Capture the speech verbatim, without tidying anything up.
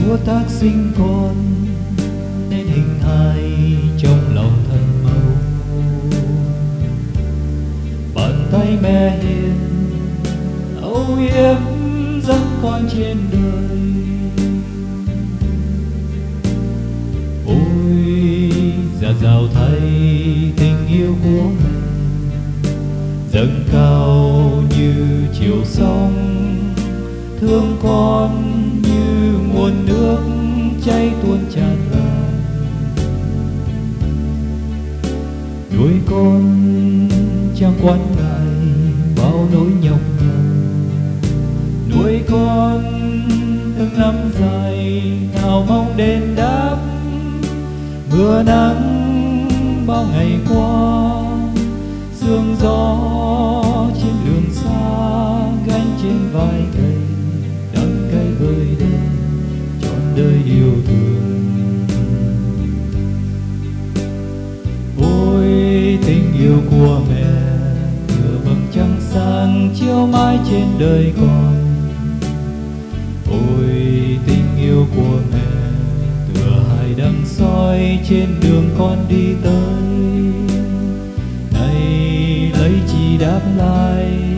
Chúa tác sinh con nên hình hài trong lòng thân mẫu. Bàn tay mẹ hiền âu yếm dẫn con trên đời. Ôi dạt dào thay tình yêu của mẹ dâng cao như chiều sông, thương con như nguồn nước chảy tuôn tràn lan. Nuôi con chẳng quán ngại bao nỗi nhọc nhằn, nuôi con từng năm dài nào mong đền đáp mưa nắng bao ngày qua. Sương gió trên đường xa gánh trên vai gầy, đắng cay vơi đầy trọn đời yêu thương. Ôi tình yêu của mẹ tựa vầng trăng sáng chiếu mãi trên đời con. Ôi tình yêu của mẹ tựa hai đăng soi trên đường con đi tới. Này lấy chi đáp lại